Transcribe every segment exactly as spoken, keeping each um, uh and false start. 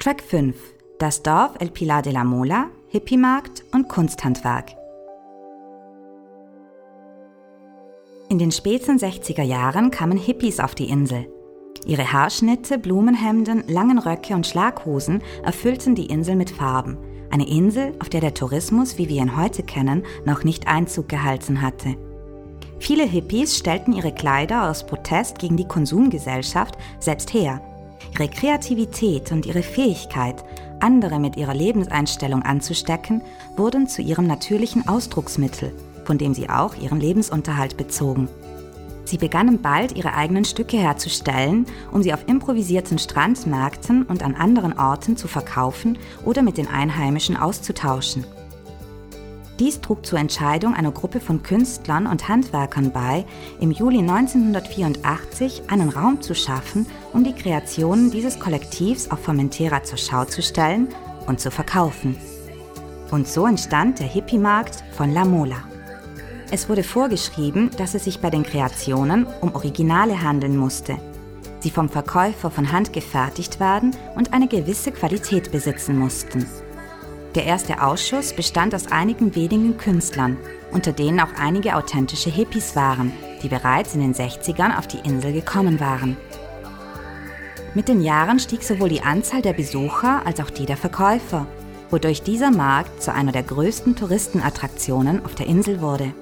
Track fünf. Das Dorf El Pilar de la Mola, Hippie-Markt und Kunsthandwerk. In den späten sechziger Jahren kamen Hippies auf die Insel. Ihre Haarschnitte, Blumenhemden, langen Röcke und Schlaghosen erfüllten die Insel mit Farben. Eine Insel, auf der der Tourismus, wie wir ihn heute kennen, noch nicht Einzug gehalten hatte. Viele Hippies stellten ihre Kleider aus Protest gegen die Konsumgesellschaft selbst her. Ihre Kreativität und ihre Fähigkeit, andere mit ihrer Lebenseinstellung anzustecken, wurden zu ihrem natürlichen Ausdrucksmittel, von dem sie auch ihren Lebensunterhalt bezogen. Sie begannen bald, ihre eigenen Stücke herzustellen, um sie auf improvisierten Strandmärkten und an anderen Orten zu verkaufen oder mit den Einheimischen auszutauschen. Dies trug zur Entscheidung einer Gruppe von Künstlern und Handwerkern bei, im Juli neunzehnhundertvierundachtzig einen Raum zu schaffen, um die Kreationen dieses Kollektivs auf Formentera zur Schau zu stellen und zu verkaufen. Und so entstand der Hippie-Markt von La Mola. Es wurde vorgeschrieben, dass es sich bei den Kreationen um Originale handeln musste. Sie vom Verkäufer von Hand gefertigt werden und eine gewisse Qualität besitzen mussten. Der erste Ausschuss bestand aus einigen wenigen Künstlern, unter denen auch einige authentische Hippies waren, die bereits in den sechzigern auf die Insel gekommen waren. Mit den Jahren stieg sowohl die Anzahl der Besucher als auch die der Verkäufer, wodurch dieser Markt zu einer der größten Touristenattraktionen auf der Insel wurde.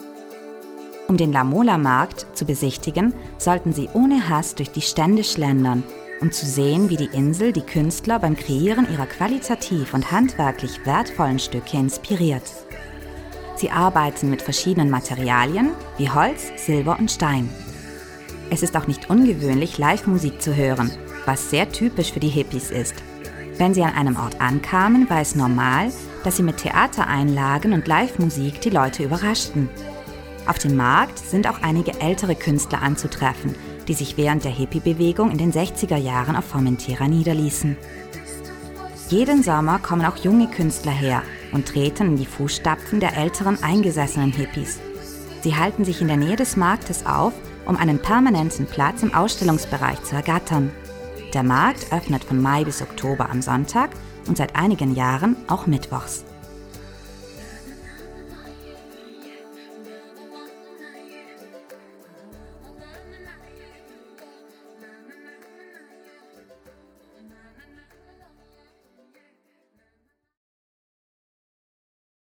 Um den La Mola-Markt zu besichtigen, sollten sie ohne Hass durch die Stände schlendern, um zu sehen, wie die Insel die Künstler beim Kreieren ihrer qualitativ und handwerklich wertvollen Stücke inspiriert. Sie arbeiten mit verschiedenen Materialien wie Holz, Silber und Stein. Es ist auch nicht ungewöhnlich, Live-Musik zu hören, was sehr typisch für die Hippies ist. Wenn sie an einem Ort ankamen, war es normal, dass sie mit Theatereinlagen und Live-Musik die Leute überraschten. Auf dem Markt sind auch einige ältere Künstler anzutreffen, die sich während der Hippie-Bewegung in den sechziger Jahren auf Formentera niederließen. Jeden Sommer kommen auch junge Künstler her und treten in die Fußstapfen der älteren, eingesessenen Hippies. Sie halten sich in der Nähe des Marktes auf, um einen permanenten Platz im Ausstellungsbereich zu ergattern. Der Markt öffnet von Mai bis Oktober am Sonntag und seit einigen Jahren auch mittwochs.